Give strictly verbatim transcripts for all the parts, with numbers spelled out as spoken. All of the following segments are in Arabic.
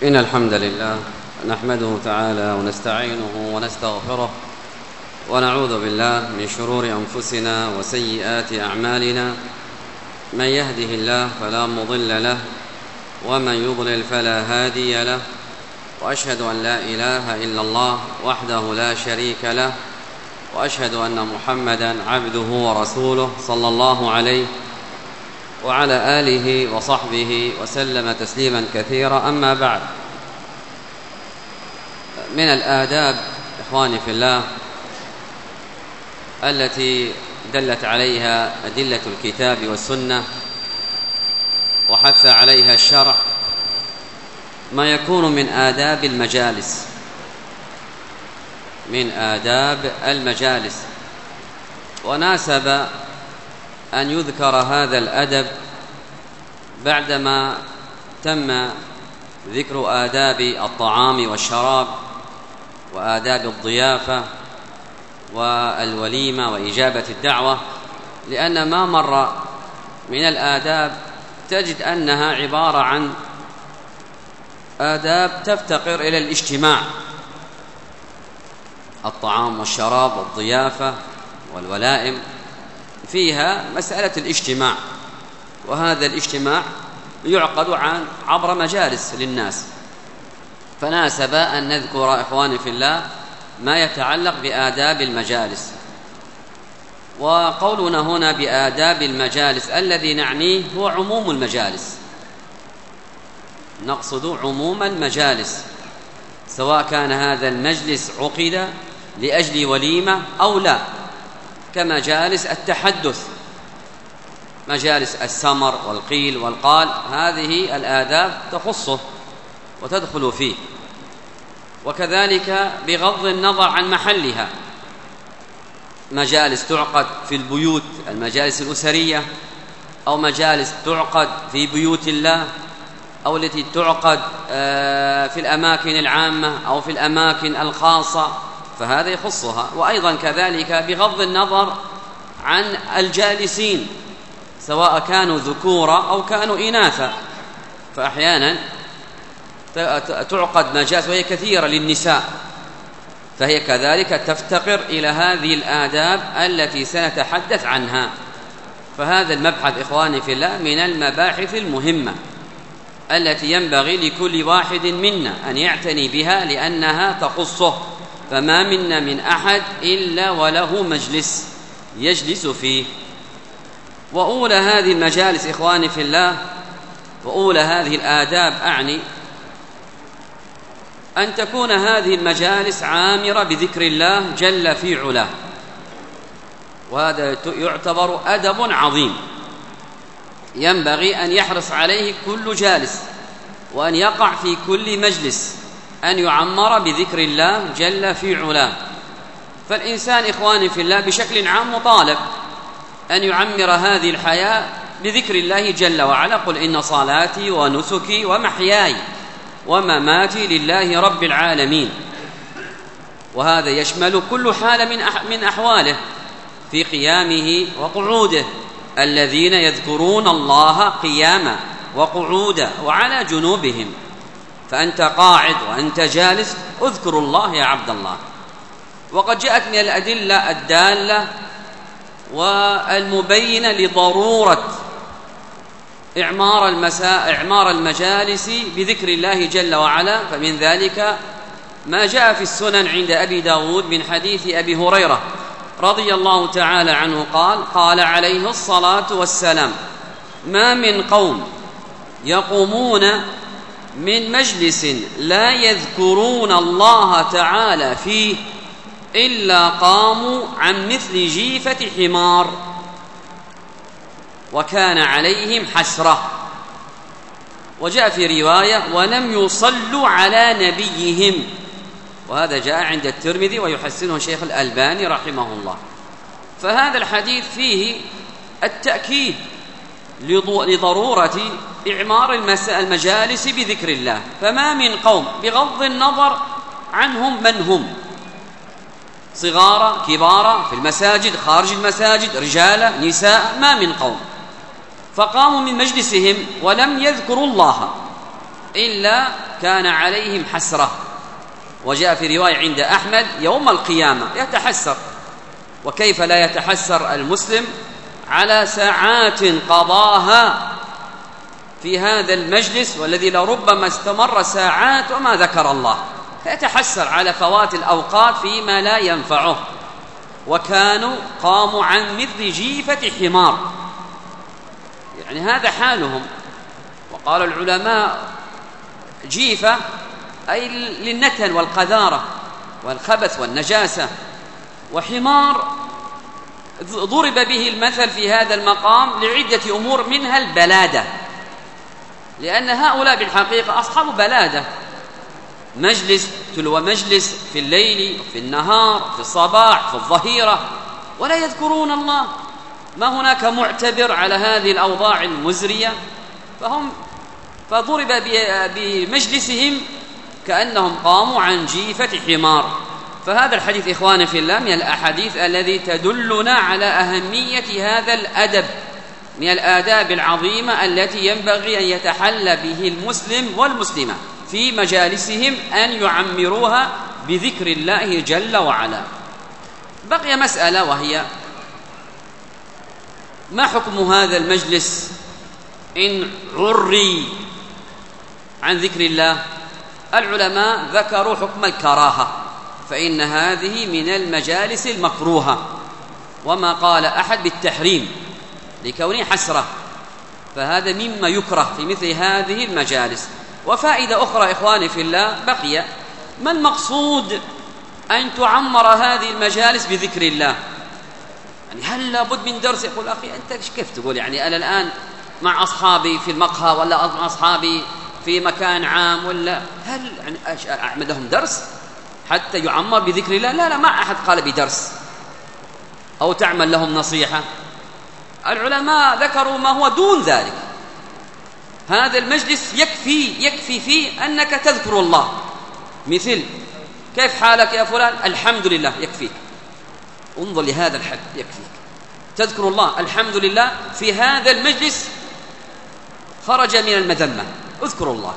إن الحمد لله نحمده تعالى ونستعينه ونستغفره ونعوذ بالله من شرور أنفسنا وسيئات أعمالنا. من يهده الله فلا مضل له ومن يضلل فلا هادي له، وأشهد أن لا إله إلا الله وحده لا شريك له، وأشهد أن محمدًا عبده ورسوله صلى الله عليه وعلى آله وصحبه وسلم تسليما كثيرا. أما بعد، من الآداب إخواني في الله التي دلت عليها أدلة الكتاب والسنة وحث عليها الشرع ما يكون من آداب المجالس من آداب المجالس وناسب أن يذكر هذا الأدب بعدما تم ذكر آداب الطعام والشراب وآداب الضيافة والوليمة وإجابة الدعوة، لأن ما مر من الآداب تجد أنها عبارة عن آداب تفتقر إلى الاجتماع: الطعام والشراب والضيافة والولائم فيها مسألة الاجتماع، وهذا الاجتماع يعقد عن عبر مجالس للناس، فناسب أن نذكر إخواني في الله ما يتعلق بآداب المجالس. وقولنا هنا بآداب المجالس الذي نعنيه هو عموم المجالس، نقصد عموم المجالس، سواء كان هذا المجلس عقد لأجل وليمة أو لا، كمجالس التحدث، مجالس السمر والقيل والقال، هذه الآداب تخصه وتدخل فيه. وكذلك بغض النظر عن محلها، مجالس تعقد في البيوت، المجالس الأسرية، أو مجالس تعقد في بيوت الله، أو التي تعقد في الأماكن العامة أو في الأماكن الخاصة، فهذا يخصها. وأيضا كذلك بغض النظر عن الجالسين، سواء كانوا ذكورا أو كانوا إناثا، فأحيانا تعقد مجالس وهي كثيرة للنساء، فهي كذلك تفتقر إلى هذه الآداب التي سنتحدث عنها. فهذا المبحث إخواني في الله من المباحث المهمة التي ينبغي لكل واحد منا أن يعتني بها، لأنها تخصه، فما منا من أحد إلا وله مجلس يجلس فيه. وأولى هذه المجالس إخواني في الله، وأولى هذه الآداب أعني أن تكون هذه المجالس عامرة بذكر الله جل في علاه، وهذا يعتبر أدب عظيم ينبغي أن يحرص عليه كل جالس، وأن يقع في كل مجلس أن يعمر بذكر الله جل في علاه. فالإنسان إخواني في الله بشكل عام مطالب أن يعمر هذه الحياة بذكر الله جل وعلا: قل إن صلاتي ونسكي ومحياي ومماتي لله رب العالمين. وهذا يشمل كل حال من من أحواله في قيامه وقعوده: الذين يذكرون الله قياما وقعودا وعلى جنوبهم. فأنت قاعد وأنت جالس اذكر الله يا عبد الله. وقد جاءت من الأدلة الدالة والمبينة لضرورة إعمار المساء إعمار المجالس بذكر الله جل وعلا، فمن ذلك ما جاء في السنن عند أبي داود من حديث أبي هريرة رضي الله تعالى عنه قال: قال عليه الصلاة والسلام: ما من قوم يقومون من مجلس لا يذكرون الله تعالى فيه إلا قاموا عن مثل جيفة حمار وكان عليهم حسرة. وجاء في رواية: ولم يصلوا على نبيهم، وهذا جاء عند الترمذي ويحسنه شيخ الألباني رحمه الله. فهذا الحديث فيه التأكيد لضرورة إعمار المجالس بذكر الله. فما من قوم، بغض النظر عنهم من هم، صغارا كبارا، في المساجد خارج المساجد، رجالا نساء، ما من قوم فقاموا من مجلسهم ولم يذكروا الله إلا كان عليهم حسرة. وجاء في رواية عند أحمد يوم القيامة يتحسر. وكيف لا يتحسر المسلم على ساعات قضاها في هذا المجلس والذي لربما استمر ساعات وما ذكر الله، فيتحسر على فوات الأوقات فيما لا ينفعه. وكانوا قاموا عن مثل جيفة حمار، يعني هذا حالهم. وقال العلماء جيفة أي للنتن والقذارة والخبث والنجاسة، وحمار ضرب به المثل في هذا المقام لعدة أمور، منها البلادة، لأن هؤلاء بالحقيقة أصحاب بلادة، مجلس تلو مجلس في الليل في النهار في الصباح في الظهيرة ولا يذكرون الله. ما هناك معتبر على هذه الأوضاع المزرية، فهم فضرب بمجلسهم كأنهم قاموا عن جيفة حمار. فهذا الحديث إخواني في الله من الأحاديث الذي تدلنا على أهمية هذا الأدب، من الآداب العظيمة التي ينبغي أن يتحلى به المسلم والمسلمة في مجالسهم، أن يعمروها بذكر الله جل وعلا. بقي مسألة، وهي ما حكم هذا المجلس إن عري عن ذكر الله؟ العلماء ذكروا حكم الكراهة، فإن هذه من المجالس المكروهة، وما قال أحد بالتحريم لكونه حسرة، فهذا مما يكره في مثل هذه المجالس. وفائدة أخرى إخواني في الله بقي، ما المقصود أن تعمر هذه المجالس بذكر الله؟ يعني هل لابد من درس؟ يقول أخي أنت كيف تقول؟ يعني أنا الآن مع أصحابي في المقهى ولا مع أصحابي في مكان عام، ولا هل أعمل لهم درس حتى يعمر بذكر الله؟ لا لا، ما أحد قال بدرس أو تعمل لهم نصيحة. العلماء ذكروا ما هو دون ذلك. هذا المجلس يكفي يكفي فيه أنك تذكر الله، مثل كيف حالك يا فلان؟ الحمد لله، يكفيك. انظر لهذا الحد، يكفيك تذكر الله الحمد لله. في هذا المجلس خرج من المذمة، اذكر الله.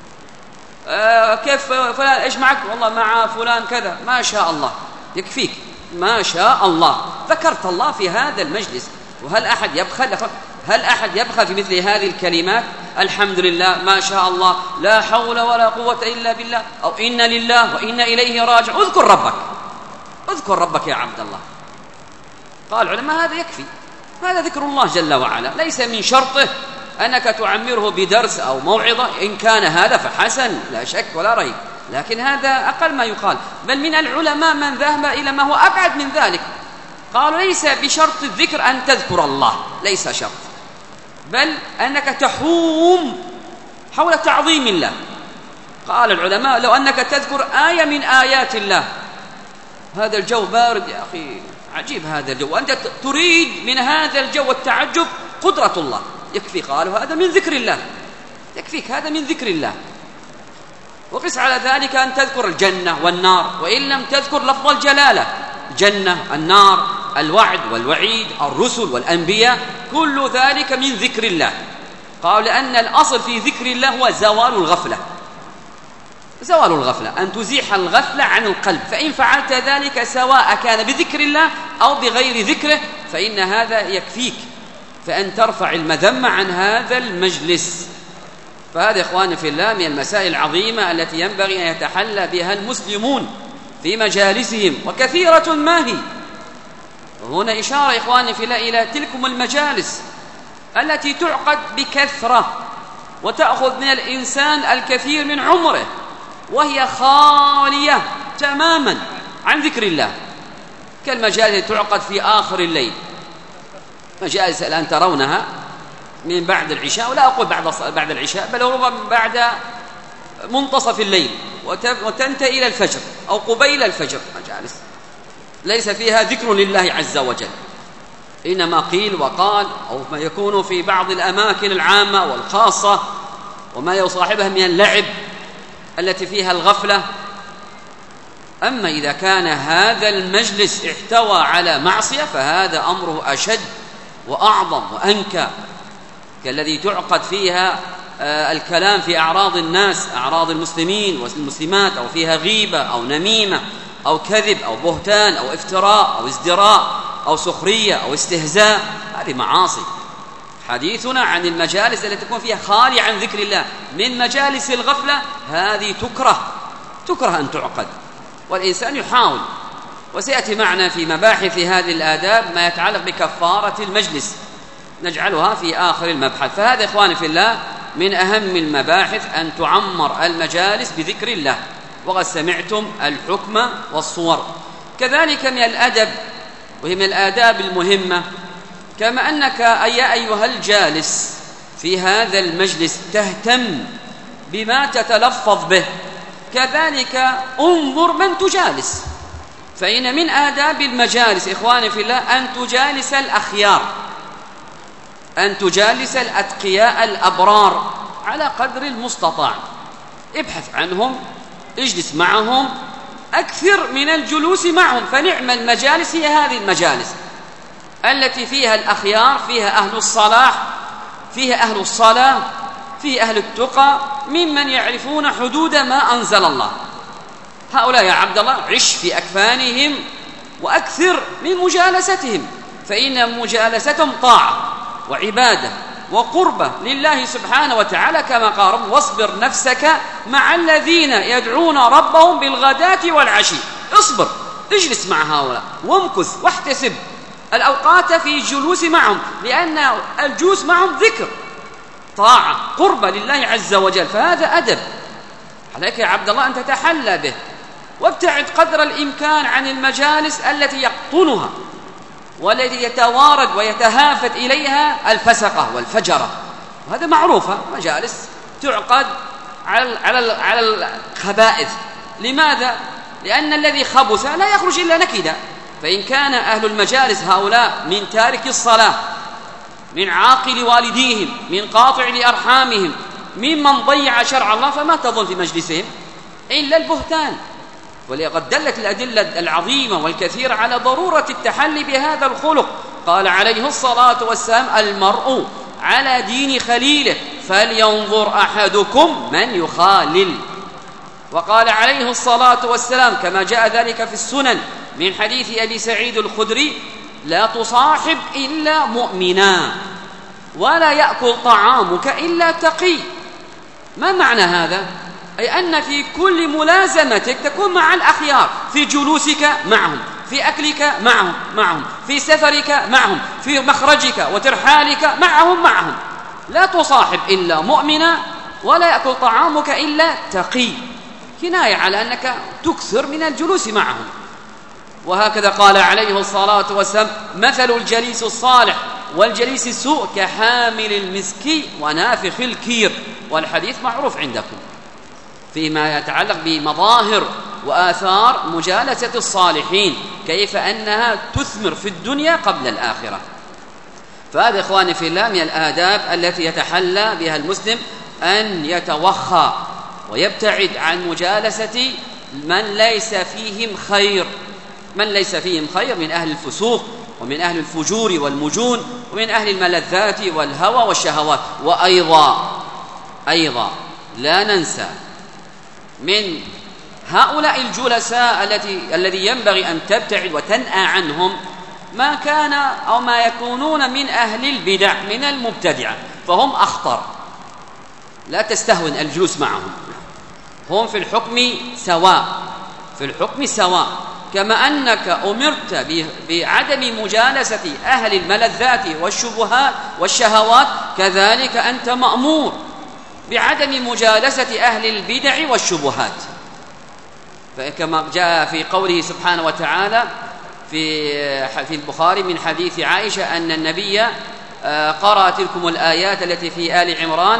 آه كيف فلان؟ ايش معك؟ والله مع فلان كذا، ما شاء الله، يكفيك ما شاء الله، ذكرت الله في هذا المجلس. وهل أحد يبخل؟ هل أحد يبخل في مثل هذه الكلمات؟ الحمد لله، ما شاء الله، لا حول ولا قوة إلا بالله، أو إنا لله وإنا إليه راجع. اذكر ربك، اذكر ربك يا عبد الله. قال العلماء هذا يكفي، هذا ذكر الله جل وعلا، ليس من شرطه أنك تعمره بدرس أو موعظة. إن كان هذا فحسن لا شك ولا ريب، لكن هذا أقل ما يقال. بل من العلماء من ذهب إلى ما هو أبعد من ذلك، قالوا ليس بشرط الذكر أن تذكر الله، ليس شرط، بل أنك تحوم حول تعظيم الله. قال العلماء لو أنك تذكر آية من آيات الله، هذا الجو بارد يا أخي، عجيب هذا الجو، وأنت تريد من هذا الجو التعجب قدرة الله، يكفي. قالوا هذا من ذكر الله، يكفيك، هذا من ذكر الله. وقس على ذلك أن تذكر الجنة والنار، وإن لم تذكر لفظ الجلالة، الجنة، النار، الوعد والوعيد، الرسل والأنبياء، كل ذلك من ذكر الله. قالوا لأن الأصل في ذكر الله هو زوال الغفلة، زوال الغفلة، أن تزيح الغفلة عن القلب. فإن فعلت ذلك سواء كان بذكر الله أو بغير ذكره فإن هذا يكفيك، فأن ترفع المذمة عن هذا المجلس. فهذا إخواني في الله من المسائل العظيمة التي ينبغي أن يتحلى بها المسلمون في مجالسهم، وكثيرة ما هي. هنا إشارة إخواني في الله إلى تلكم المجالس التي تعقد بكثرة وتأخذ من الإنسان الكثير من عمره، وهي خالية تماما عن ذكر الله، كالمجالس التي تعقد في آخر الليل، مجالس الآن ترونها من بعد العشاء، ولا أقول بعد بعد العشاء، بل ربما بعد منتصف الليل وتنتهي إلى الفجر أو قبيل الفجر، مجالس ليس فيها ذكر لله عز وجل، إنما قيل وقال، أو ما يكون في بعض الأماكن العامة والخاصة، وما يصاحبها من اللعب التي فيها الغفلة. أما إذا كان هذا المجلس احتوى على معصية فهذا أمره أشد وأعظم وأنكى، كالذي تعقد فيها الكلام في أعراض الناس، أعراض المسلمين والمسلمات، أو فيها غيبة أو نميمة أو كذب أو بهتان أو افتراء أو ازدراء أو سخرية أو استهزاء، هذه معاصي. حديثنا عن المجالس التي تكون فيها خالية عن ذكر الله من مجالس الغفلة، هذه تكره تكره أن تعقد، والإنسان يحاول. وسيأتي معنا في مباحث هذه الآداب ما يتعلق بكفارة المجلس، نجعلها في آخر المبحث. فهذا إخواني في الله من أهم المباحث أن تعمر المجالس بذكر الله. وقد سمعتم الحكم والصور. كذلك من الأدب، وهي من الآداب المهمة، كما أنك يا أيها الجالس في هذا المجلس تهتم بما تتلفظ به، كذلك انظر من تجالس. فإن من آداب المجالس إخواني في الله أن تجالس الأخيار، أن تجالس الأتقياء الأبرار على قدر المستطاع. ابحث عنهم، اجلس معهم، أكثر من الجلوس معهم. فنعم المجالس هي هذه المجالس التي فيها الأخيار، فيها أهل الصلاح، فيها أهل الصلاة، فيها أهل التقى، ممن يعرفون حدود ما أنزل الله. هؤلاء يا عبد الله عش في أكفانهم وأكثر من مجالستهم، فإن مجالستهم طاعة وعبادة وقربة لله سبحانه وتعالى، كما قال: واصبر نفسك مع الذين يدعون ربهم بالغداة والعشي. اصبر، اجلس مع هؤلاء وامكث واحتسب الأوقات في الجلوس معهم، لأن الجلوس معهم ذكر، طاعة، قربة لله عز وجل. فهذا أدب عليك يا عبد الله أن تتحلى به، وابتعد قدر الإمكان عن المجالس التي يقطنها والتي يتوارد ويتهافت إليها الفسقة والفجرة. وهذا معروفة، مجالس تعقد على على على الخبائث. لماذا؟ لأن الذي خبث لا يخرج إلا نكدا. فإن كان أهل المجالس هؤلاء من تارك الصلاة، من عاقل والديهم، من قاطع لأرحامهم، ممن ضيع شرع الله، فما تظن في مجلسهم إلا البهتان. ولقد دلت الأدلة العظيمة والكثيرة على ضرورة التحلي بهذا الخلق. قال عليه الصلاة والسلام: المرء على دين خليله فلينظر أحدكم من يخالل. وقال عليه الصلاة والسلام كما جاء ذلك في السنن من حديث أبي سعيد الخدري: لا تصاحب إلا مؤمنا ولا يأكل طعامك إلا تقي. ما معنى هذا؟ أي أن في كل ملازمتك تكون مع الأخيار، في جلوسك معهم، في أكلك معهم معهم في سفرك معهم، في مخرجك وترحالك معهم معهم. لا تصاحب إلا مؤمنا ولا يأكل طعامك إلا تقي، كناية على أنك تكثر من الجلوس معهم. وهكذا قال عليه الصلاة والسلام: مثل الجليس الصالح والجليس السوء كحامل المسك ونافخ الكير. والحديث معروف عندكم فيما يتعلق بمظاهر وآثار مجالسة الصالحين، كيف أنها تثمر في الدنيا قبل الآخرة. فهذا إخواني في الله من الآداب التي يتحلى بها المسلم، أن يتوخى ويبتعد عن مجالسة من ليس فيهم خير، من ليس فيهم خير من أهل الفسوق ومن أهل الفجور والمجون ومن أهل الملذات والهوى والشهوات. وأيضا أيضا لا ننسى من هؤلاء الجلساء التي الذي ينبغي أن تبتعد وتنأى عنهم ما كان أو ما يكونون من أهل البدع من المبتدعة، فهم أخطر. لا تستهون الجلوس معهم، هم في الحكم سواء، في الحكم سواء. كما أنك أمرت بعدم مجالسة أهل الملذات والشبهات والشهوات، كذلك أنت مأمور بعدم مجالسة أهل البدع والشبهات. فكما جاء في قوله سبحانه وتعالى في في البخاري من حديث عائشة أن النبي قرأ تلكم الآيات التي في آل عمران: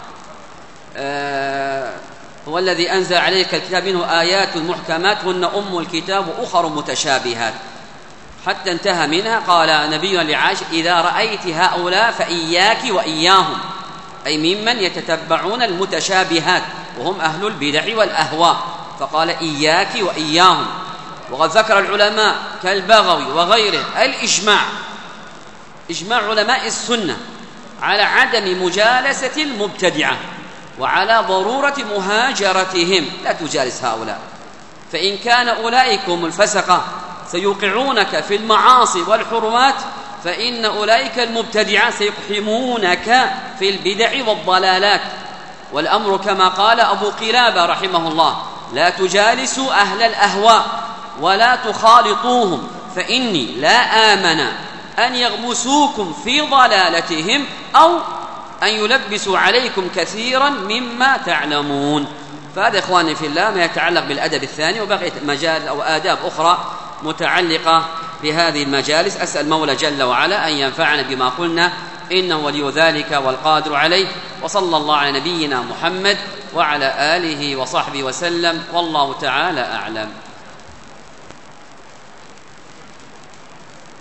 هو الذي أنزل عليك الكتاب منه آيات محكمات هن أم الكتاب وأخر متشابهات، حتى انتهى منها. قال نبينا لعائشة: إذا رأيت هؤلاء فإياك وإياهم، أي ممن يتتبعون المتشابهات وهم أهل البدع والأهواء، فقال: إياك وإياهم. وقد ذكر العلماء كالبغوي وغيره الإجماع، إجماع علماء السنة على عدم مجالسة المبتدعة وعلى ضرورة مهاجرتهم. لا تجالس هؤلاء، فإن كان أولئكم الفسقة سيوقعونك في المعاصي والحرمات، فإن أولئك المبتدعة سيقحمونك في البدع والضلالات. والأمر كما قال أبو قلابة رحمه الله: لا تجالسوا أهل الأهواء ولا تخالطوهم، فإني لا آمن أن يغمسوكم في ضلالتهم أو أن يلبسوا عليكم كثيرا مما تعلمون. فهذا إخواني في الله ما يتعلق بالأدب الثاني، وبقيت مجال أو آداب أخرى متعلقة بهذه المجالس. أسأل المولى جل وعلا أن ينفعنا بما قلنا، إنه ولي ذلك والقادر عليه. وصلى الله على نبينا محمد وعلى آله وصحبه وسلم، والله تعالى أعلم.